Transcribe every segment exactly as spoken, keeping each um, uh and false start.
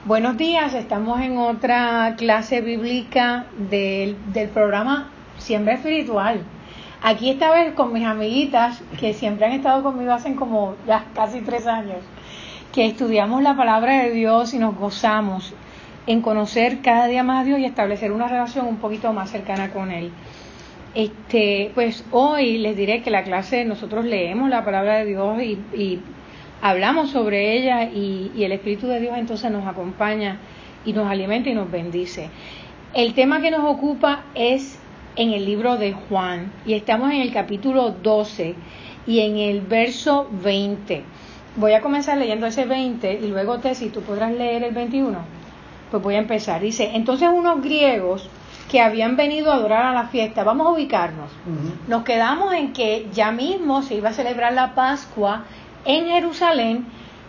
Buenos días, estamos en otra clase bíblica del, del programa Siembra Espiritual. Aquí esta vez con mis amiguitas que siempre han estado conmigo hace como ya casi tres años, que estudiamos la palabra de Dios y nos gozamos en conocer cada día más a Dios y establecer una relación un poquito más cercana con Él. Este, pues hoy les diré que la clase nosotros leemos la palabra de Dios y, y hablamos sobre ella y, y el Espíritu de Dios entonces nos acompaña y nos alimenta y nos bendice. El tema que nos ocupa es en el libro de Juan y estamos en el capítulo doce y en el verso veinte. Voy a comenzar leyendo ese veinte y luego Tessy, tú podrás leer el veintiuno. Pues voy a empezar. Dice, entonces unos griegos que habían venido a adorar a la fiesta, vamos a ubicarnos. Uh-huh. Nos quedamos en que ya mismo se iba a celebrar la Pascua en Jerusalén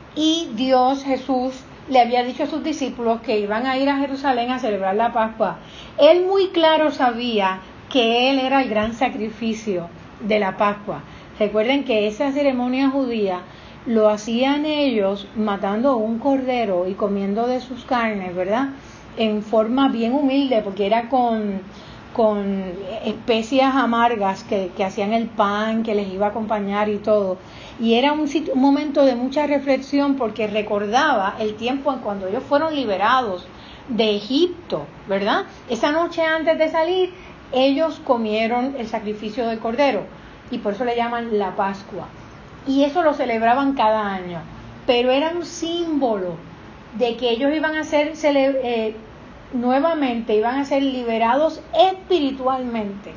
y Dios, Jesús, le había dicho a sus discípulos que iban a ir a Jerusalén a celebrar la Pascua. Él muy claro sabía que Él era el gran sacrificio de la Pascua. Recuerden que esa ceremonia judía lo hacían ellos matando un cordero y comiendo de sus carnes, ¿verdad? En forma bien humilde, porque era con, con especias amargas que, que hacían el pan, que les iba a acompañar y todo. Y era un, sitio, un momento de mucha reflexión porque recordaba el tiempo en cuando ellos fueron liberados de Egipto, ¿verdad? Esa noche antes de salir, ellos comieron el sacrificio del cordero y por eso le llaman la Pascua. Y eso lo celebraban cada año, pero era un símbolo de que ellos iban a ser cele- eh, nuevamente, iban a ser liberados espiritualmente,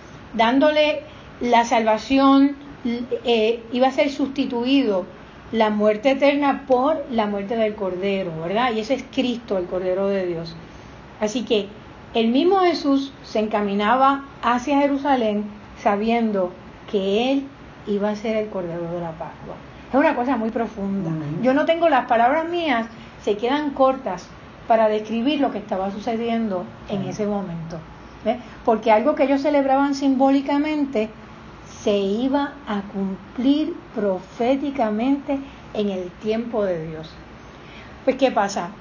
dándole la salvación, eh, iba a ser sustituido la muerte eterna por la muerte del Cordero, ¿verdad? Y ese es Cristo, el Cordero de Dios. Así que el mismo Jesús se encaminaba hacia Jerusalén sabiendo que Él iba a ser el Cordero de la Pascua. Es una cosa muy profunda. Uh-huh. Yo no tengo las palabras mías, se quedan cortas para describir lo que estaba sucediendo en ese momento. ¿Ves? Porque algo que ellos celebraban simbólicamente se iba a cumplir proféticamente en el tiempo de Dios. Pues ¿qué pasa?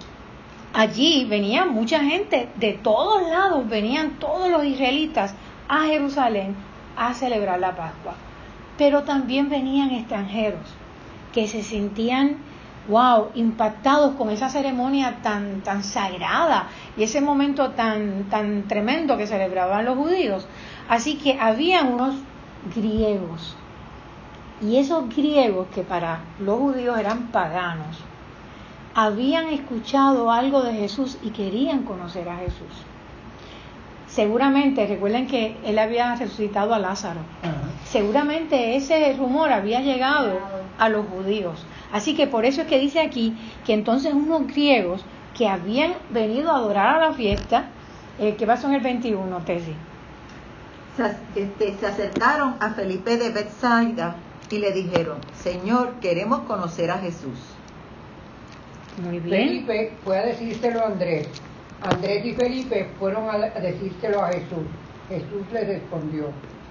Allí venía mucha gente de todos lados, venían todos los israelitas a Jerusalén a celebrar la Pascua. Pero también venían extranjeros que se sentían, wow, impactados con esa ceremonia tan, tan sagrada y ese momento tan, tan tremendo que celebraban los judíos. Así que había unos griegos, y esos griegos que para los judíos eran paganos, habían escuchado algo de Jesús y querían conocer a Jesús. Seguramente, recuerden que él había resucitado a Lázaro. Uh-huh. Seguramente ese rumor había llegado a los judíos. Así que por eso es que dice aquí que entonces unos griegos que habían venido a adorar a la fiesta, eh, ¿qué pasó en el veintiuno, Tessy? Se, este, se acercaron a Felipe de Betsaida y le dijeron, Señor, queremos conocer a Jesús. Muy bien. Felipe fue a decírselo a Andrés. Andrés y Felipe fueron a decírselo a Jesús. Jesús les respondió.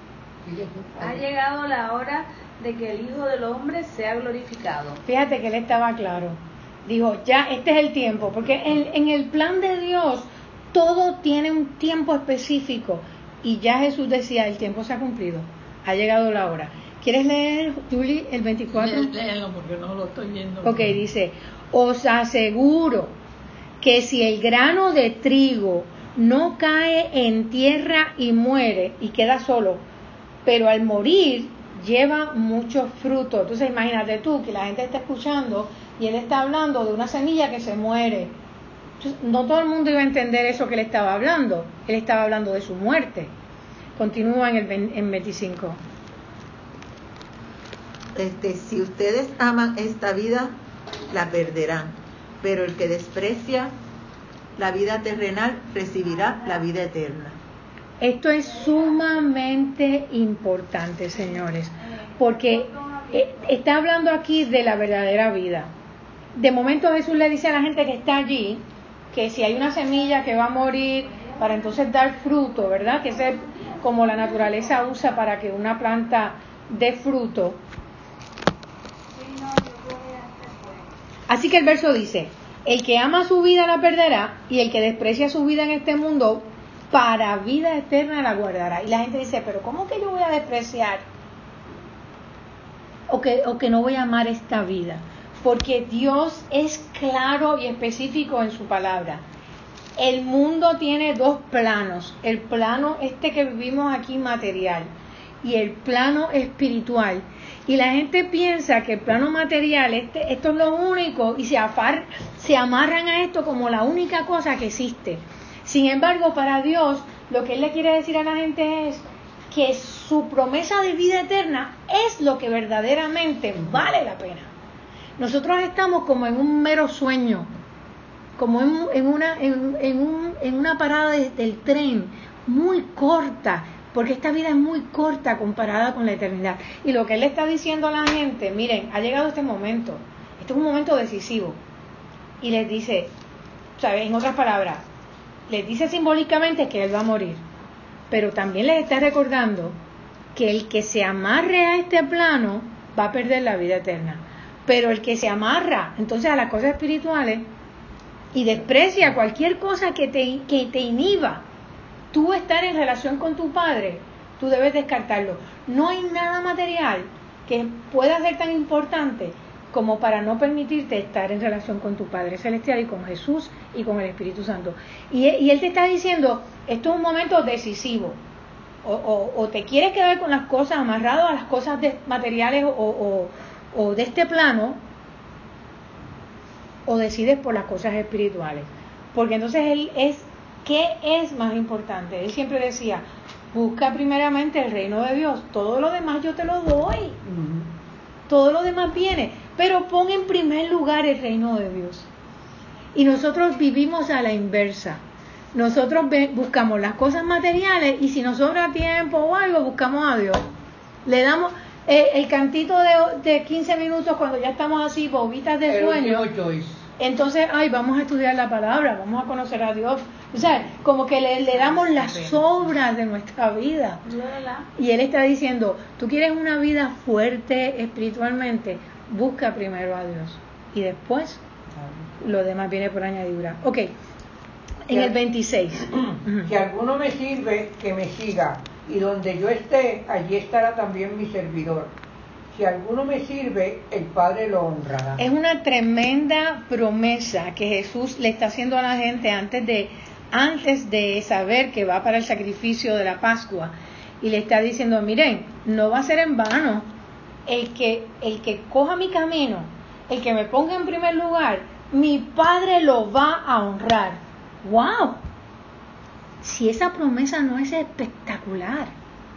Ha llegado la hora de que el Hijo del Hombre sea glorificado. Fíjate que él estaba claro. Dijo, ya este es el tiempo, porque en, en el plan de Dios todo tiene un tiempo específico. Y ya Jesús decía, el tiempo se ha cumplido, ha llegado la hora. ¿Quieres leer, Julie, el veinticuatro? Léelo porque no lo estoy viendo. Ok, dice, os aseguro que si el grano de trigo no cae en tierra y muere y queda solo, pero al morir lleva mucho fruto. Entonces imagínate tú que la gente está escuchando y él está hablando de una semilla que se muere. Entonces, no todo el mundo iba a entender eso que él estaba hablando. Él estaba hablando de su muerte. Continúa en el en veinticinco. Este, si ustedes aman esta vida, la perderán. Pero el que desprecia la vida terrenal recibirá la vida eterna. Esto es sumamente importante, señores, porque está hablando aquí de la verdadera vida. De momento Jesús le dice a la gente que está allí que si hay una semilla que va a morir para entonces dar fruto, ¿verdad? Que es como la naturaleza usa para que una planta dé fruto. Así que el verso dice, el que ama su vida la perderá, y el que desprecia su vida en este mundo, para vida eterna la guardará. Y la gente dice, pero ¿cómo que yo voy a despreciar? O que, o que no voy a amar esta vida. Porque Dios es claro y específico en su palabra. El mundo tiene dos planos. El plano este que vivimos aquí material y el plano espiritual. Y la gente piensa que el plano material, este, esto es lo único, y se, afar, se amarran a esto como la única cosa que existe. Sin embargo, para Dios, lo que Él le quiere decir a la gente es que su promesa de vida eterna es lo que verdaderamente vale la pena. Nosotros estamos como en un mero sueño, como en, en, una, en, en, un, en una parada de, del tren muy corta, porque esta vida es muy corta comparada con la eternidad. Y lo que Él está diciendo a la gente, miren, ha llegado este momento, este es un momento decisivo. Y les dice, ¿sabes? En otras palabras, les dice simbólicamente que Él va a morir, pero también les está recordando que el que se amarre a este plano va a perder la vida eterna. Pero el que se amarra entonces a las cosas espirituales y desprecia cualquier cosa que te, que te inhiba tú estar en relación con tu Padre, tú debes descartarlo. No hay nada material que pueda ser tan importante como para no permitirte estar en relación con tu Padre Celestial y con Jesús y con el Espíritu Santo. Y, y Él te está diciendo, esto es un momento decisivo. O, o, o te quieres quedar con las cosas, amarrado a las cosas de, materiales o, o, o de este plano, o decides por las cosas espirituales. Porque entonces Él es, ¿qué es más importante? Él siempre decía, busca primeramente el reino de Dios, todo lo demás yo te lo doy. Uh-huh. Todo lo demás viene, pero pon en primer lugar el reino de Dios. Y nosotros vivimos a la inversa. Nosotros ve, buscamos las cosas materiales y si nos sobra tiempo o algo, buscamos a Dios. Le damos eh, el cantito de, de quince minutos cuando ya estamos así, bobitas de sueño. Entonces, ay, vamos a estudiar la palabra, vamos a conocer a Dios. O sea, como que le, le damos las sobras de nuestra vida. Y Él está diciendo, tú quieres una vida fuerte espiritualmente, busca primero a Dios. Y después, lo demás viene por añadidura. Ok, en el veintiséis. Si alguno me sirve, que me siga. Y donde yo esté, allí estará también mi servidor. Si alguno me sirve, el Padre lo honrará. Es una tremenda promesa que Jesús le está haciendo a la gente antes de, antes de saber que va para el sacrificio de la Pascua. Y le está diciendo, miren, no va a ser en vano. El que, el que coja mi camino, el que me ponga en primer lugar, mi Padre lo va a honrar. ¡Wow! Si esa promesa no es espectacular.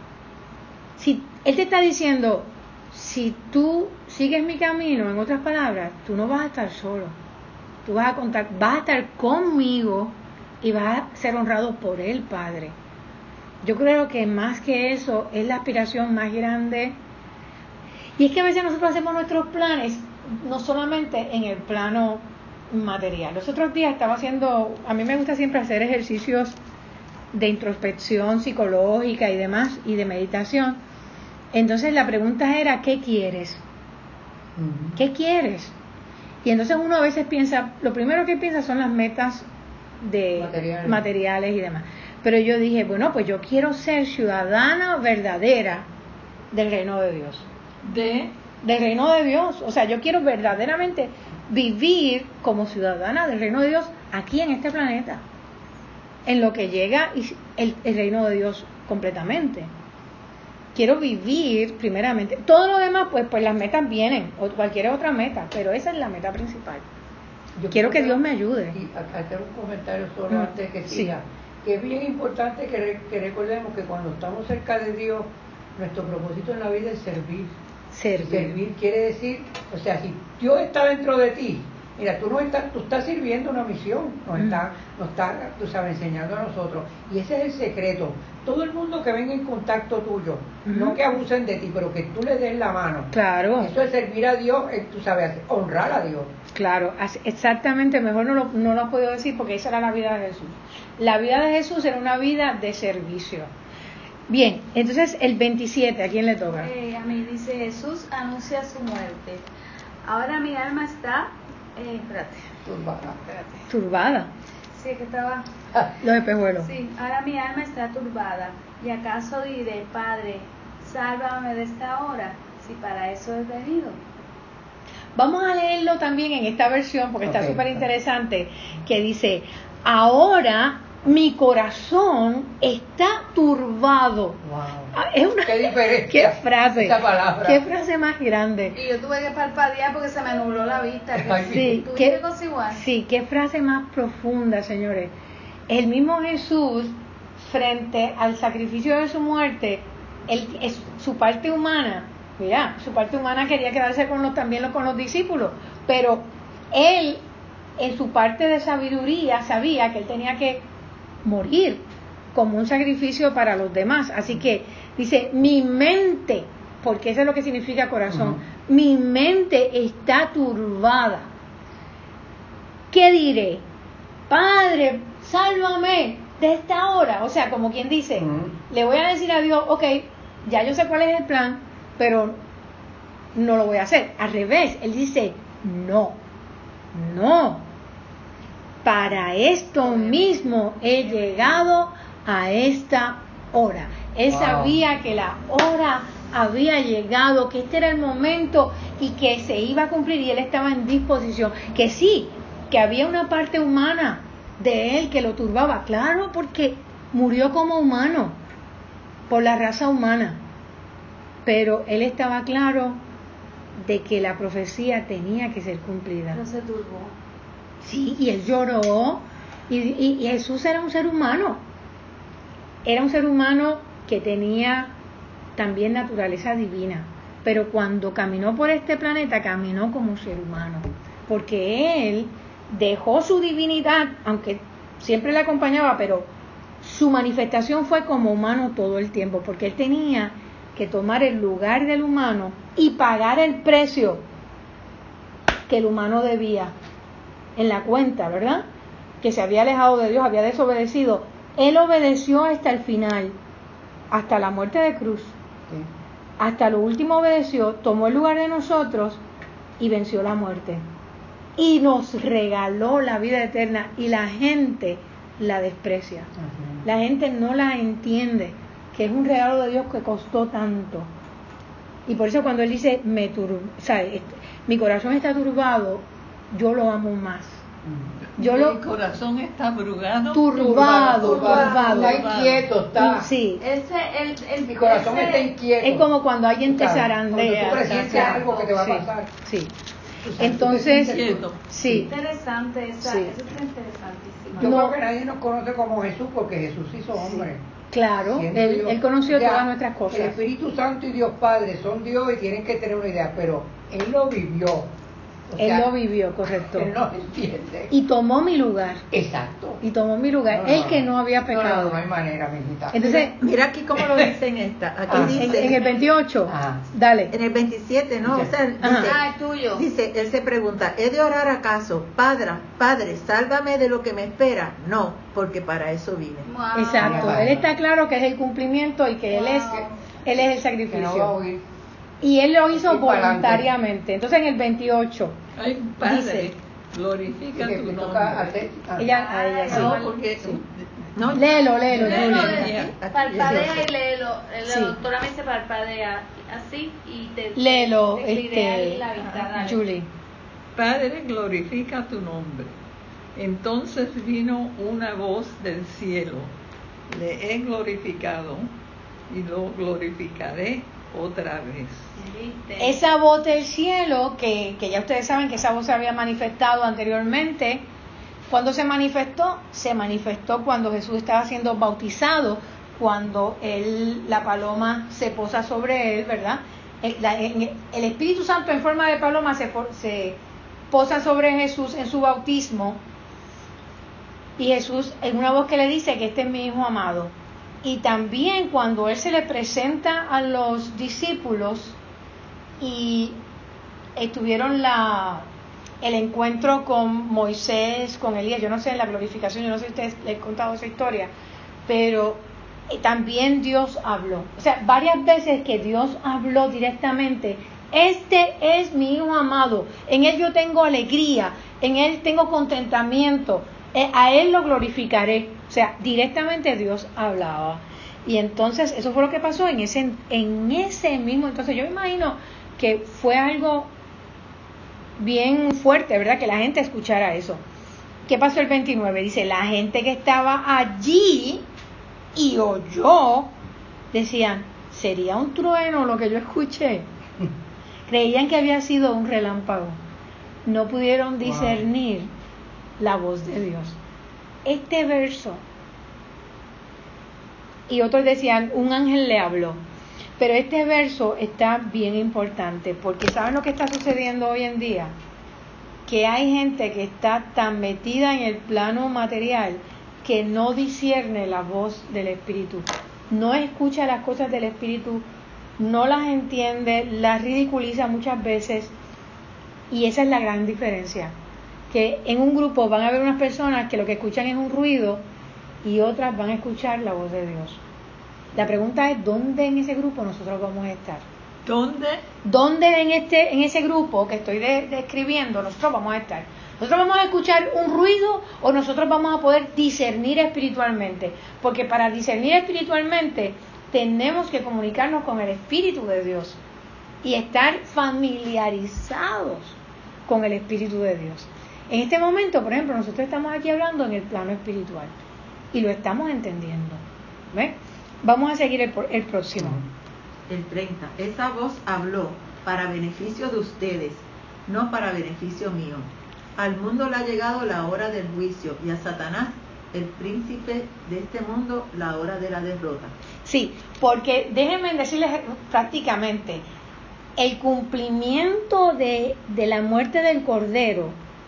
Si Él te está diciendo, si tú sigues mi camino, en otras palabras, tú no vas a estar solo. Tú vas a contar, vas a estar conmigo y vas a ser honrado por el Padre. Yo creo que más que eso es la aspiración más grande. Y es que a veces nosotros hacemos nuestros planes no solamente en el plano material. Los otros días estaba haciendo, a mí me gusta siempre hacer ejercicios de introspección psicológica y demás, y de meditación. Entonces la pregunta era, ¿qué quieres? Uh-huh. ¿Qué quieres? Y entonces uno a veces piensa, lo primero que piensa son las metas de materiales, materiales y demás. Pero yo dije, bueno, pues yo quiero ser ciudadana verdadera del reino de Dios. ¿De? Del reino de Dios. O sea, yo quiero verdaderamente vivir como ciudadana del reino de Dios aquí en este planeta. En lo que llega el, el reino de Dios completamente. Quiero vivir primeramente. Todo lo demás, pues, pues las metas vienen, o cualquier otra meta, pero esa es la meta principal. Yo quiero que Dios me ayude. Y hacer un comentario solo mm, antes de que siga. Sí. Que es bien importante que, re, que recordemos que cuando estamos cerca de Dios, nuestro propósito en la vida es servir. Servir. Servir quiere decir, o sea, si Dios está dentro de ti, mira, tú no estás, tú estás sirviendo una misión, nos mm. está, nos está, tú sabes, enseñando a nosotros. Y ese es el secreto. Todo el mundo que venga en contacto tuyo, mm. no que abusen de ti, pero que tú le des la mano. Claro. Eso es servir a Dios, tú sabes, honrar a Dios. Claro, exactamente, mejor no lo, no lo he podido decir porque esa era la vida de Jesús. La vida de Jesús era una vida de servicio. Bien, entonces el veintisiete, ¿a quién le toca? Eh, a mí dice, Jesús anuncia su muerte. Ahora mi alma está Eh, espérate, Turbada. espérate. Turbada. Sí, es que estaba... Los espejuelos. Sí, ahora mi alma está turbada. ¿Y acaso diré, Padre, sálvame de esta hora, si para eso he venido? Vamos a leerlo también en esta versión porque está Ok. súper interesante, que dice, ahora mi corazón está turbado. Wow. Ah, es una, Qué diferencia. qué frase, Esa palabra. qué frase más grande. Y yo tuve que parpadear porque se me nubló la vista. Ay, Sí, ¿Tuviste qué, cosa igual? sí, qué frase más profunda, señores. El mismo Jesús, frente al sacrificio de su muerte, él, es, su parte humana, mira, su parte humana quería quedarse con los, también con los discípulos, pero él, en su parte de sabiduría, sabía que él tenía que morir como un sacrificio para los demás. Así que dice, mi mente, porque eso es lo que significa corazón, Uh-huh. mi mente está turbada. ¿Qué diré? Padre, sálvame de esta hora. O sea, como quien dice, Uh-huh. le voy a decir a Dios, ok, ya yo sé cuál es el plan, pero no lo voy a hacer. Al revés, él dice, no, no. Para esto mismo he llegado a esta hora. Él Wow. sabía que la hora había llegado, que este era el momento y que se iba a cumplir, y él estaba en disposición. Que sí, que había una parte humana de él que lo turbaba, claro, porque murió como humano, por la raza humana. Pero él estaba claro de que la profecía tenía que ser cumplida. Pero se turbó. Sí, y él lloró, y, y, y Jesús era un ser humano, era un ser humano que tenía también naturaleza divina, pero cuando caminó por este planeta, caminó como un ser humano, porque él dejó su divinidad, aunque siempre le acompañaba, pero su manifestación fue como humano todo el tiempo, porque él tenía que tomar el lugar del humano y pagar el precio que el humano debía en la cuenta, ¿verdad? Que se había alejado de Dios, había desobedecido. Él obedeció hasta el final, hasta la muerte de cruz. Sí. Hasta lo último obedeció, tomó el lugar de nosotros y venció la muerte. Y nos regaló la vida eterna, y la gente la desprecia. Ajá. La gente no la entiende, que es un regalo de Dios que costó tanto. Y por eso cuando él dice, me tur- o sea, este, mi corazón está turbado, yo lo amo más. Yo Mi lo corazón está abrugado. turbado, turbado. Está inquieto, está. Sí, Ese, el, el, Mi corazón ese- está inquieto. es como cuando alguien te ¿Sabes? zarandea. Cuando tú presientes Exacto. algo que te va a Sí, pasar. sí. Tú sabes, tú te Entonces, sientes Quieto. sí, Interesante, esa, Sí. eso está interesantísimo. Yo No. creo que nadie nos conoce como Jesús porque Jesús hizo hombre. claro, Siendo él, Dios. él conoció O sea, todas nuestras El cosas. Espíritu Santo y Dios Padre son Dios y tienen que tener una idea, pero Él lo vivió. O Él sea, lo vivió, correcto. Él no entiende. Y tomó mi lugar. Exacto. Y tomó mi lugar. No, Él no, que no. no había No, pecado. no, no hay manera, mi hijita. Entonces, Mira aquí cómo lo dice en esta. Aquí Ah, dice, en, en el veintiocho, Ah. dale. en el veintisiete, ¿no? O sea, dice, Ajá. Ah, es tuyo. dice, él se pregunta, ¿he de orar acaso? Padre, Padre, sálvame de lo que me espera. No, porque para eso vine. Wow. Exacto. Ah. Él está claro que es el cumplimiento y que él es, Wow. él es el Que no va a sacrificio. oír. Y él lo hizo Y para adelante. voluntariamente. Entonces en el veintiocho, Ay, Padre, Dice- glorifica Que tu me nombre. toca hacer- ah. ella, a ella sí. No, porque... No, Léelo, léelo, Léelo, Julia. de- Aquí, aquí, parpadea sí. y léelo. La Sí. doctora me dice parpadea así y te Léelo, te clirea este, la vista, dale. Julie. Padre, glorifica tu nombre. Entonces vino una voz del cielo. Le he glorificado y lo glorificaré otra vez. ¿Viste? Esa voz del cielo, que, que ya ustedes saben que esa voz se había manifestado anteriormente, cuando se manifestó, se manifestó cuando Jesús estaba siendo bautizado, cuando él, la paloma se posa sobre él, ¿verdad? El, la- el- el Espíritu Santo en forma de paloma se, po- se posa sobre Jesús en su bautismo, y Jesús en una voz que le dice que este es mi hijo amado. Y también cuando él se le presenta a los discípulos y estuvieron la el encuentro con Moisés, con Elías, yo no sé, en la glorificación, yo no sé si ustedes les he contado esa historia, pero eh, también Dios habló. O sea, varias veces que Dios habló directamente, este es mi hijo amado, en él yo tengo alegría, en Él tengo contentamiento, a Él lo glorificaré. O sea, directamente Dios hablaba. Y entonces eso fue lo que pasó en ese, en ese mismo. Entonces yo me imagino que fue algo bien fuerte, ¿verdad? Que la gente escuchara eso. ¿Qué pasó el veintinueve? Dice, la gente que estaba allí y oyó, decían, ¿sería un trueno lo que yo escuché? Creían que había sido un relámpago. No pudieron discernir wow. la voz de Dios. Este verso, y otros decían, un ángel le habló. Pero este verso está bien importante, porque ¿saben lo que está sucediendo hoy en día? Que hay gente que está tan metida en el plano material que no discierne la voz del Espíritu, no escucha las cosas del Espíritu, no las entiende, las ridiculiza muchas veces, y esa es la gran diferencia, que en un grupo van a haber unas personas que lo que escuchan es un ruido y otras van a escuchar la voz de Dios. La pregunta es, ¿dónde en ese grupo nosotros vamos a estar? ¿Dónde? ¿Dónde en este en ese grupo que estoy de, describiendo nosotros vamos a estar? ¿Nosotros vamos a escuchar un ruido o nosotros vamos a poder discernir espiritualmente? Porque para discernir espiritualmente tenemos que comunicarnos con el Espíritu de Dios y estar familiarizados con el Espíritu de Dios. En este momento, por ejemplo, nosotros estamos aquí hablando en el plano espiritual y lo estamos entendiendo. ¿Ves? Vamos a seguir el, el próximo. El treinta. Esa voz habló para beneficio de ustedes, no para beneficio mío. Al mundo le ha llegado la hora del juicio y a Satanás, el príncipe de este mundo, la hora de la derrota. Sí, porque déjenme decirles prácticamente, el cumplimiento de, de la muerte del Cordero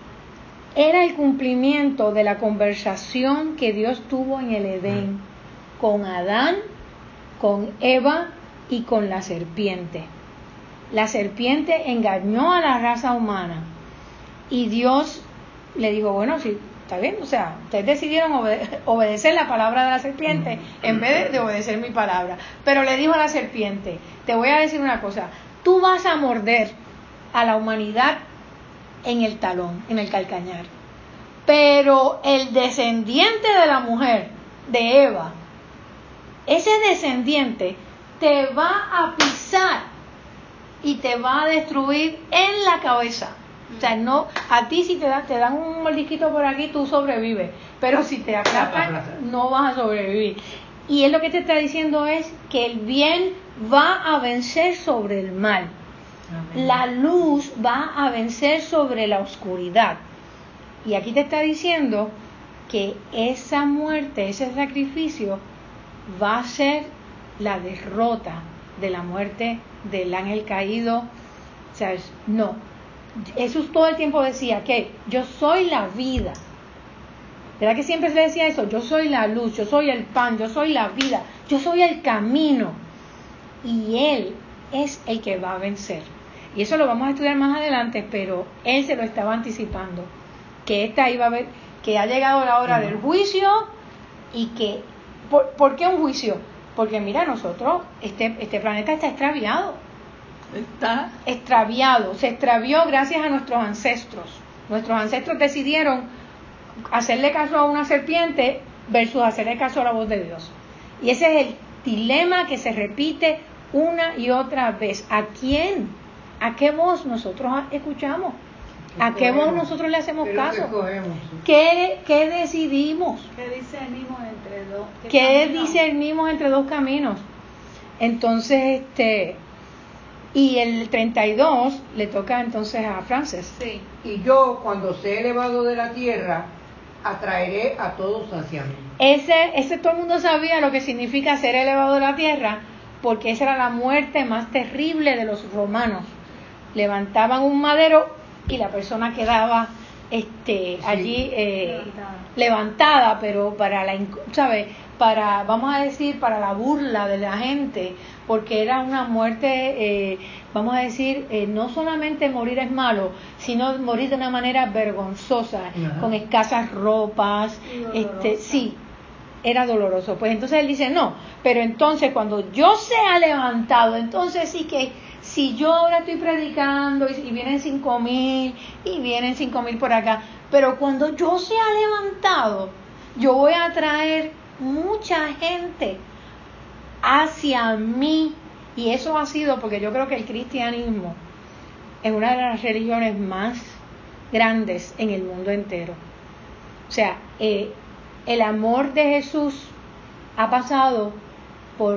era el cumplimiento de la conversación que Dios tuvo en el Edén con Adán, con Eva y con la serpiente. La serpiente engañó a la raza humana y Dios le dijo, bueno, sí, está bien, o sea, ustedes decidieron obede- obedecer la palabra de la serpiente en vez de, de obedecer mi palabra. Pero le dijo a la serpiente, te voy a decir una cosa, tú vas a morder a la humanidad en el talón, en el calcañar, pero el descendiente de la mujer, de Eva, ese descendiente te va a pisar y te va a destruir en la cabeza. O sea, no, a ti si te dan, te dan un mordisquito por aquí, tú sobrevives, pero si te aplastan, no vas a sobrevivir. Y él lo que te está diciendo es que el bien va a vencer sobre el mal. Amén. La luz va a vencer sobre la oscuridad. Y aquí te está diciendo que esa muerte, ese sacrificio, va a ser la derrota de la muerte del ángel caído. O sea, no. Jesús todo el tiempo decía que yo soy la vida. ¿Verdad que siempre se decía eso? Yo soy la luz, yo soy el pan, yo soy la vida, yo soy el camino. Y Él es el que va a vencer. Y eso lo vamos a estudiar más adelante, pero Él se lo estaba anticipando. Que esta iba a ver, que ha llegado la hora del juicio y que... ¿Por, ¿por qué un juicio? Porque mira, nosotros, este, este planeta está extraviado. Está extraviado, se extravió gracias a nuestros ancestros. Nuestros ancestros decidieron hacerle caso a una serpiente versus hacerle caso a la voz de Dios. Y ese es el dilema que se repite una y otra vez. ¿A quién? ¿A qué voz nosotros escuchamos? ¿A qué voz nosotros le hacemos caso? ¿Qué, qué decidimos? ¿Qué discernimos entre dos? ¿Qué, ¿Qué discernimos entre dos caminos? Entonces, este... Y el treinta y dos le toca entonces a Frances. Sí. Y yo, cuando sea elevado de la tierra, atraeré a todos hacia mí. Ese, ese todo el mundo sabía lo que significa ser elevado de la tierra, porque esa era la muerte más terrible de los romanos. Levantaban un madero y la persona quedaba este, sí, allí eh, levantada. levantada, pero para la, ¿sabe? Para, vamos a decir, para la burla de la gente, porque era una muerte, eh, vamos a decir, eh, no solamente morir es malo, sino morir de una manera vergonzosa, ajá, con escasas ropas, este, sí, era doloroso. Pues entonces él dice, no, pero entonces cuando yo sea levantado, entonces sí que si yo ahora estoy predicando y, y vienen cinco mil y vienen cinco mil por acá, pero cuando yo sea levantado, yo voy a traer mucha gente hacia mí. Y eso ha sido porque yo creo que el cristianismo es una de las religiones más grandes en el mundo entero. O sea, eh, el amor de Jesús ha pasado por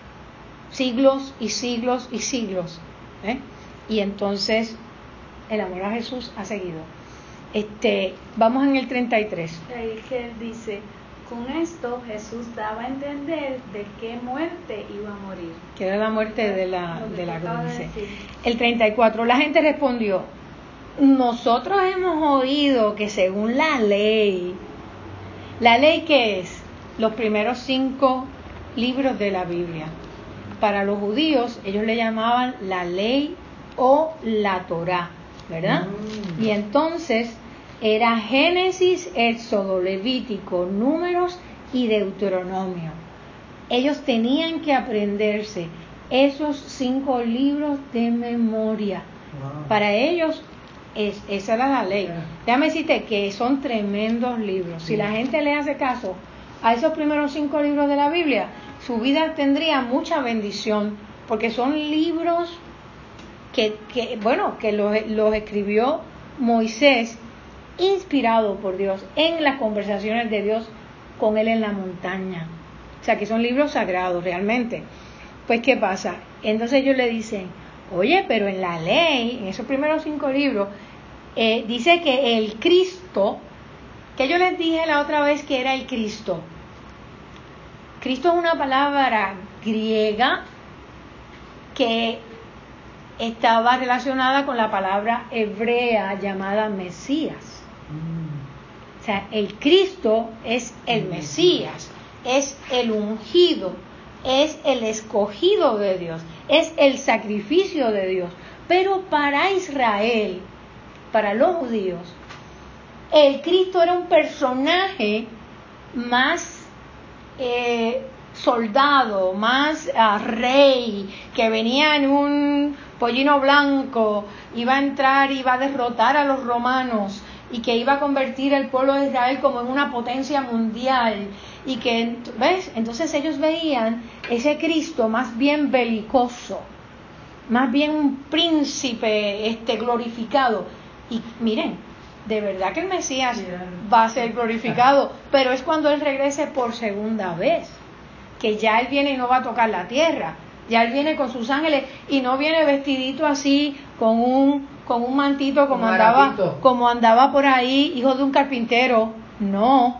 siglos y siglos y siglos, ¿eh? Y entonces el amor a Jesús ha seguido. Este, vamos en el treinta y tres. Ahí que él dice, con esto Jesús daba a entender de qué muerte iba a morir. Que era la muerte de la, Lo que de la tú acabas cruz. de dice. decir. El treinta y cuatro, la gente respondió, nosotros hemos oído que según la ley, ¿la ley qué es? Los primeros cinco libros de la Biblia. Para los judíos, ellos le llamaban la ley o la Torá, ¿verdad? Mm. Y entonces era Génesis, Éxodo, Levítico, Números y Deuteronomio. Ellos tenían que aprenderse esos cinco libros de memoria. Wow. Para ellos, es, esa era la ley. Déjame decirte que son tremendos libros. Si la gente le hace caso a esos primeros cinco libros de la Biblia, su vida tendría mucha bendición, porque son libros que, que bueno, que los, los escribió Moisés, inspirado por Dios, en las conversaciones de Dios con él en la montaña. O sea, que son libros sagrados realmente. Pues, ¿qué pasa? Entonces ellos le dicen, oye, pero en la ley, en esos primeros cinco libros, eh, dice que el Cristo, que yo les dije la otra vez que era el Cristo. Cristo es una palabra griega que estaba relacionada con la palabra hebrea llamada Mesías. Mm. O sea, el Cristo es el Mesías, es el ungido, es el escogido de Dios, es el sacrificio de Dios. Pero para Israel, para los judíos, el Cristo era un personaje más eh, soldado, más uh, rey, que venía en un pollino blanco, iba a entrar, iba a derrotar a los romanos y que iba a convertir el pueblo de Israel como en una potencia mundial. Y que, ¿ves? Entonces ellos veían ese Cristo más bien belicoso, más bien un príncipe este, glorificado. Y miren, de verdad que el Mesías va a ser glorificado, pero es cuando Él regrese por segunda vez, que ya Él viene y no va a tocar la tierra, ya Él viene con sus ángeles y no viene vestidito así con un con un mantito como Un andaba harapito. como andaba por ahí, hijo de un carpintero. No,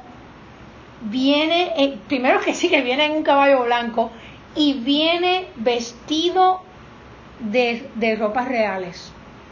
viene eh, primero que sí que viene en un caballo blanco y viene vestido de, de ropas reales.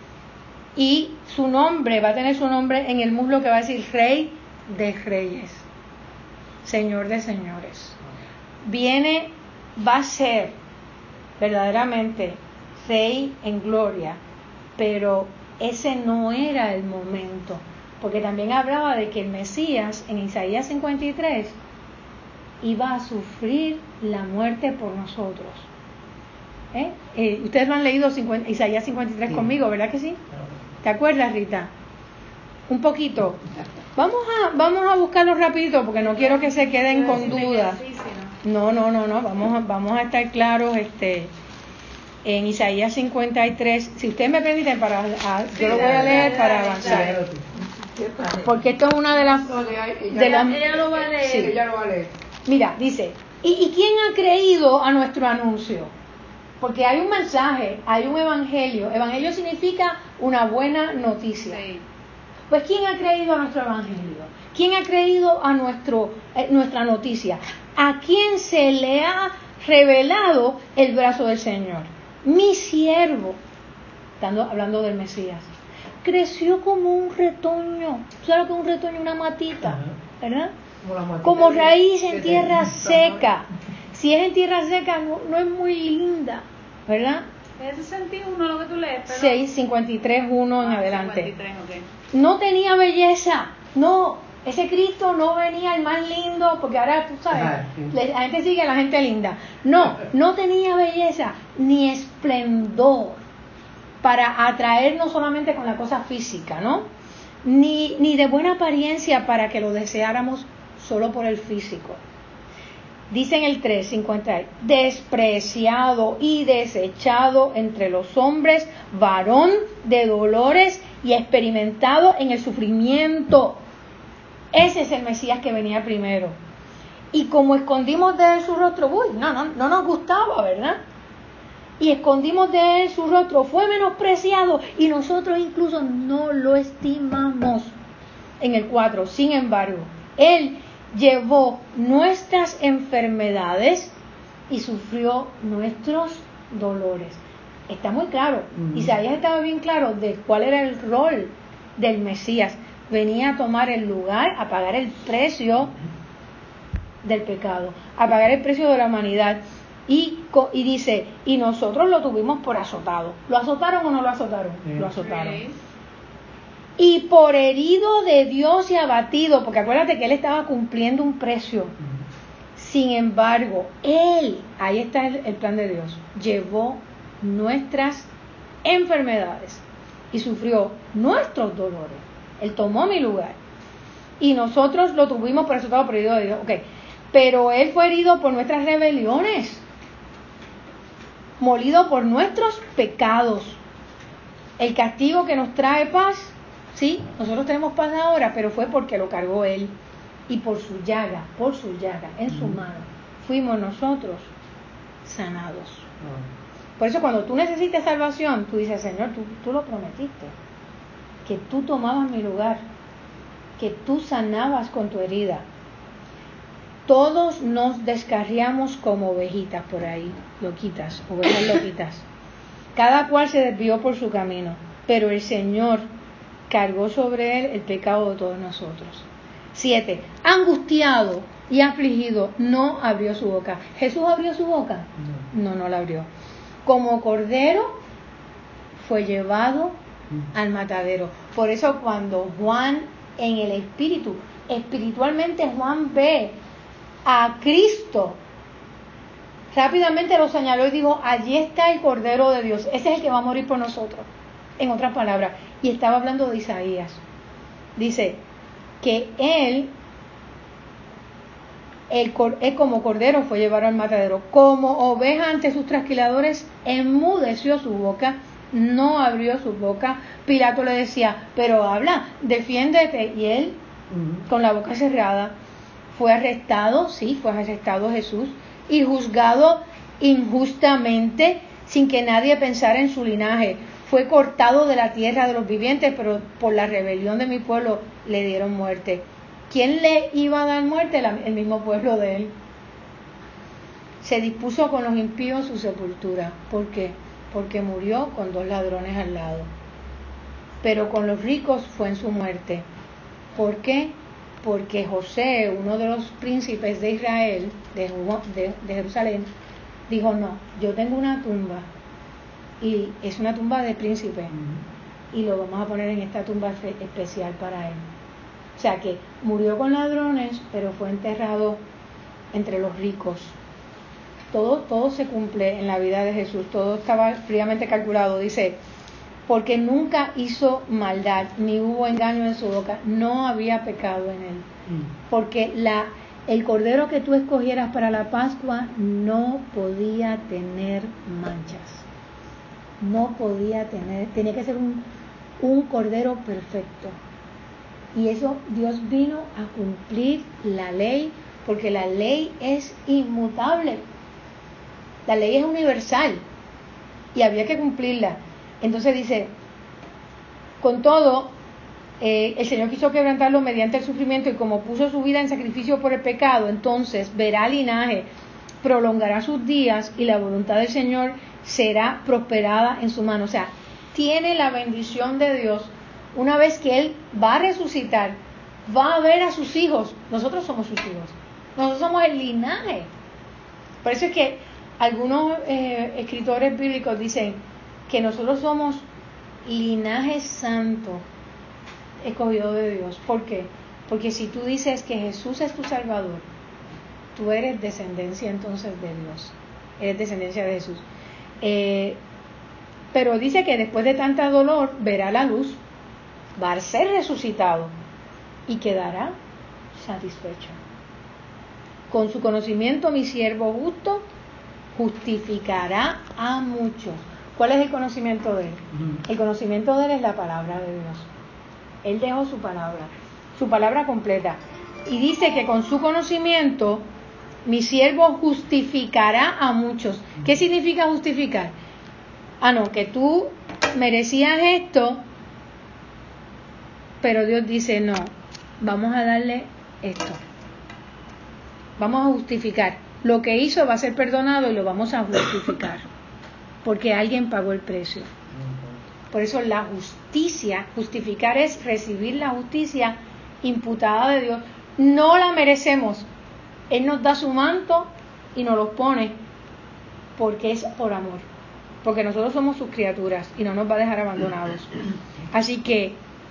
Y su nombre, va a tener su nombre en el muslo que va a decir Rey de Reyes, Señor de Señores. Viene, va a ser verdaderamente Rey en gloria, pero ese no era el momento, porque también hablaba de que el Mesías en Isaías cincuenta y tres iba a sufrir la muerte por nosotros. ¿Eh? Eh, ustedes lo han leído cincuenta, Isaías cincuenta y tres Sí. conmigo, ¿verdad que sí? ¿Te acuerdas, Rita? Un poquito. Vamos a vamos a buscarlo rapidito porque no quiero que se queden con dudas. No, no, no, no. Vamos a, vamos a estar claros, este, en Isaías cincuenta y tres. Si ustedes me permiten, para a, yo lo voy a leer para avanzar. Porque esto es una de las No, de ahí, ella, de las. ella lo va a leer. Sí. ella lo va a leer. Mira, dice, ¿y, ¿y quién ha creído a nuestro anuncio? Porque hay un mensaje, hay un evangelio. Evangelio significa una buena noticia. Sí. Pues ¿quién ha creído a nuestro evangelio? ¿Quién ha creído a nuestro eh, nuestra noticia? ¿A quién se le ha revelado el brazo del Señor? Mi siervo, estando, hablando del Mesías, creció como un retoño. ¿Sabes lo que es un retoño? Una matita, ¿verdad? Como, la matita Como de- raíz en de- tierra de- seca. Si es en tierra seca, no, no es muy linda, ¿verdad? Es sesenta y uno lo que tú lees, seis, cincuenta y tres, uno en Ah, adelante. cincuenta y tres, ok. No tenía belleza, no, Ese Cristo no venía el más lindo, porque ahora tú sabes, Ajá, sí. la gente sigue a la gente linda. No, no tenía belleza ni esplendor para atraernos solamente con la cosa física, ¿no? Ni, ni de buena apariencia para que lo deseáramos solo por el físico. Dice en el tres cincuenta, despreciado y desechado entre los hombres, varón de dolores y experimentado en el sufrimiento. Ese es el Mesías que venía primero. Y como escondimos de él su rostro, uy, no, no, no nos gustaba, ¿verdad? Y escondimos de él su rostro, fue menospreciado y nosotros incluso no lo estimamos. En el cuatro, sin embargo, él llevó nuestras enfermedades y sufrió nuestros dolores. Está muy claro. Mm. Isaías estaba bien claro de cuál era el rol del Mesías. Venía a tomar el lugar, a pagar el precio del pecado, a pagar el precio de la humanidad. Y, y dice, y nosotros lo tuvimos por azotado. ¿Lo azotaron o no lo azotaron? Sí. Lo azotaron. Sí. Y por herido de Dios y abatido, porque acuérdate que él estaba cumpliendo un precio. Uh-huh. Sin embargo, él, ahí está el, el plan de Dios, llevó nuestras enfermedades y sufrió nuestros dolores. Él tomó mi lugar. Y nosotros lo tuvimos por azotado, por herido de Dios. Okay. Pero él fue herido por nuestras rebeliones, molido por nuestros pecados. El castigo que nos trae paz, sí, nosotros tenemos paz ahora, pero fue porque lo cargó él. Y por su llaga, por su llaga, en su mano, fuimos nosotros sanados. Por eso cuando tú necesitas salvación, tú dices, Señor, tú, tú lo prometiste, que tú tomabas mi lugar, que tú sanabas con tu herida. Todos nos descarriamos como ovejitas por ahí, loquitas, ovejas loquitas. Cada cual se desvió por su camino, pero el Señor cargó sobre él el pecado de todos nosotros. Siete, angustiado y afligido, no abrió su boca. ¿Jesús abrió su boca? No, no, no la abrió. Como cordero fue llevado al matadero. Por eso cuando Juan en el espíritu, espiritualmente Juan ve a Cristo, rápidamente lo señaló y dijo, allí está el Cordero de Dios, ese es el que va a morir por nosotros, en otras palabras. Y estaba hablando de Isaías. Dice que él, él, él como cordero fue llevado al matadero, como oveja ante sus trasquiladores, enmudeció su boca, no abrió su boca. Pilato le decía, pero habla, defiéndete. Y él, uh-huh. con la boca cerrada, fue arrestado, sí, fue arrestado Jesús, y juzgado injustamente, sin que nadie pensara en su linaje. Fue cortado de la tierra de los vivientes, pero por la rebelión de mi pueblo le dieron muerte. ¿Quién le iba a dar muerte? El mismo pueblo de él. Se dispuso con los impíos su sepultura. ¿Por qué? Porque murió con dos ladrones al lado. Pero con los ricos fue en su muerte. ¿Por qué? Porque José, uno de los príncipes de Israel, de, de, de Jerusalén, dijo, no, yo tengo una tumba, y es una tumba de príncipe, uh-huh. y lo vamos a poner en esta tumba fe- especial para él. O sea que murió con ladrones, pero fue enterrado entre los ricos. Todo, todo se cumple en la vida de Jesús, todo estaba fríamente calculado. Dice, porque nunca hizo maldad, ni hubo engaño en su boca, no había pecado en él. Mm. Porque la, el cordero que tú escogieras para la Pascua no podía tener manchas. No podía tener, tenía que ser un, un cordero perfecto. Y eso Dios vino a cumplir la ley, porque la ley es inmutable. La ley es universal y había que cumplirla. Entonces dice, con todo, eh, el Señor quiso quebrantarlo mediante el sufrimiento, y como puso su vida en sacrificio por el pecado, entonces verá linaje, prolongará sus días, y la voluntad del Señor será prosperada en su mano. O sea, tiene la bendición de Dios. Una vez que Él va a resucitar, va a ver a sus hijos. Nosotros somos sus hijos. Nosotros somos el linaje. Por eso es que algunos eh, escritores bíblicos dicen que nosotros somos linaje santo escogido de Dios. ¿Por qué? Porque si tú dices que Jesús es tu Salvador, tú eres descendencia entonces de Dios, eres descendencia de Jesús. Eh, pero dice que después de tanta dolor verá la luz, va a ser resucitado y quedará satisfecho. Con su conocimiento mi siervo justo justificará a muchos. ¿Cuál es el conocimiento de él? El conocimiento de él es la palabra de Dios. Él dejó su palabra, su palabra completa. Y dice que con su conocimiento mi siervo justificará a muchos. ¿Qué significa justificar? Ah, no, que tú merecías esto, pero Dios dice, no, vamos a darle esto. Vamos a justificar. Lo que hizo va a ser perdonado y lo vamos a justificar. Porque alguien pagó el precio. Por eso la justicia, justificar es recibir la justicia imputada de Dios. No la merecemos. Él nos da su manto y nos lo pone porque es por amor. Porque nosotros somos sus criaturas y no nos va a dejar abandonados. Así que,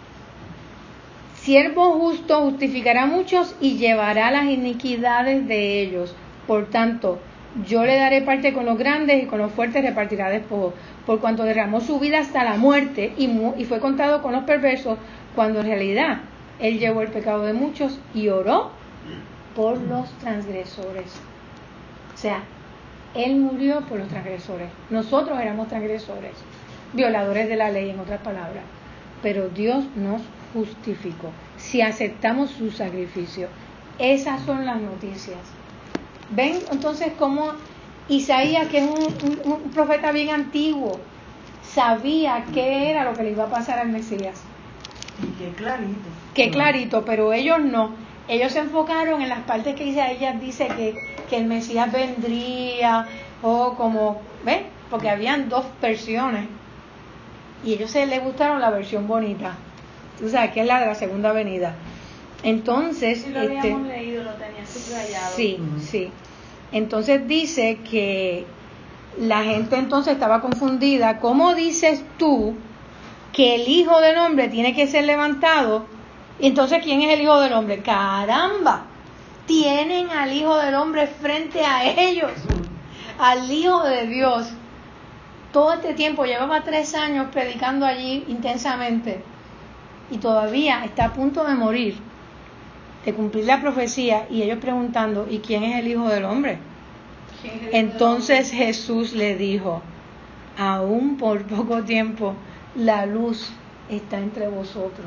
siervo justo justificará a muchos y llevará las iniquidades de ellos. Por tanto, yo le daré parte con los grandes y con los fuertes repartirá despojo. Por cuanto derramó su vida hasta la muerte y, mu- y fue contado con los perversos, cuando en realidad él llevó el pecado de muchos y oró por los transgresores. O sea, él murió por los transgresores. Nosotros éramos transgresores, violadores de la ley, en otras palabras. Pero Dios nos justificó si aceptamos su sacrificio. Esas son las noticias. Ven entonces cómo Isaías, que es un, un, un profeta bien antiguo, sabía qué era lo que le iba a pasar al Mesías. Y qué clarito. Qué clarito, pero ellos no. Ellos se enfocaron en las partes que Isaías dice que, que el Mesías vendría, o como, ¿ves? Porque habían dos versiones. Y ellos se les gustaron la versión bonita. Tú sabes que es la de la segunda venida. Entonces, sí, lo este, habíamos leído, lo tenía subrayado. Sí, sí. Entonces dice que la gente entonces estaba confundida. ¿Cómo dices tú que el Hijo del Hombre tiene que ser levantado? Entonces, ¿quién es el Hijo del Hombre? ¡Caramba! Tienen al Hijo del Hombre frente a ellos, al Hijo de Dios. Todo este tiempo, llevaba tres años predicando allí intensamente y todavía está a punto de morir, de cumplir la profecía, y ellos preguntando, ¿y quién es el Hijo del Hombre? Entonces Jesús le dijo, aún por poco tiempo la luz está entre vosotros.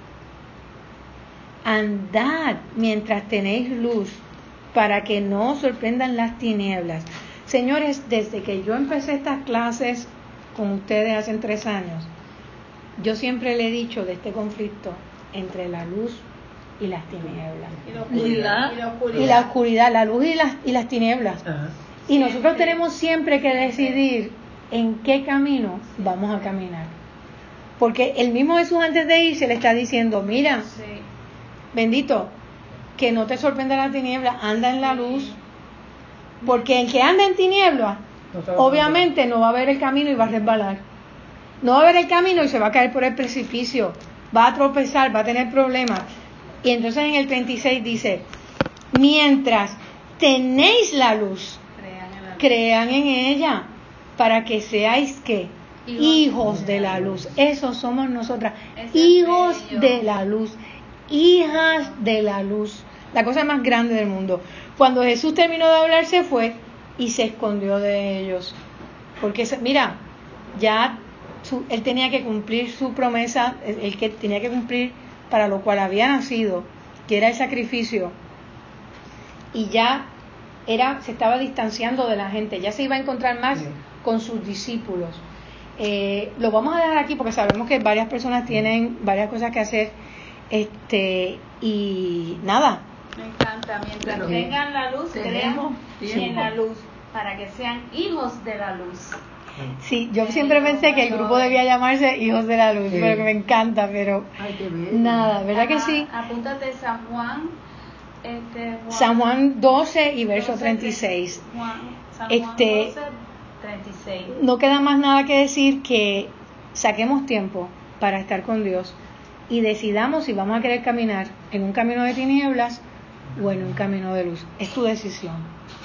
Andad mientras tenéis luz, para que no os sorprendan las tinieblas. Señores, desde que yo empecé estas clases con ustedes hace tres años, yo siempre le he dicho de este conflicto entre la luz y las tinieblas. Y la oscuridad. Y Y la oscuridad. Y la oscuridad, la luz y las, y las tinieblas. Ajá. Y nosotros tenemos siempre que decidir en qué camino vamos a caminar. Porque el mismo Jesús antes de irse le está diciendo, mira, Sí. bendito, que no te sorprenda la tiniebla, anda en la luz. Porque el que anda en tiniebla, No sabe obviamente no va a ver el camino y va a resbalar. No va a ver el camino y se va a caer por el precipicio, va a tropezar, va a tener problemas. Y entonces en el treinta y seis dice, mientras tenéis la luz, Crean en la luz. crean en ella, para que seáis ¿qué? Hijos Hijos de la luz. Eso somos nosotras, Eso es hijos bello. de la luz, hijas de la luz, la cosa más grande del mundo. Cuando Jesús terminó de hablar se fue y se escondió de ellos, porque mira, ya su, él tenía que cumplir su promesa, el que tenía que cumplir para lo cual había nacido, que era el sacrificio, y ya era, se estaba distanciando de la gente, ya se iba a encontrar más Sí. con sus discípulos. Eh, lo vamos a dejar aquí porque sabemos que varias personas tienen varias cosas que hacer, este y nada. Me encanta. Mientras Pero tengan la luz, tenemos crean tiempo. en la luz, para que sean hijos de la luz. Sí, yo siempre pensé que el grupo debía llamarse Hijos de la Luz, Sí. pero que me encanta, pero Ay, qué bello. nada, ¿verdad que Ajá, sí? Apúntate San Juan. Este, Juan San Juan doce y verso doce, treinta y seis. Juan, San Este- Juan doce, treinta y seis. No queda más nada que decir que saquemos tiempo para estar con Dios y decidamos si vamos a querer caminar en un camino de tinieblas o en un camino de luz. Es tu decisión.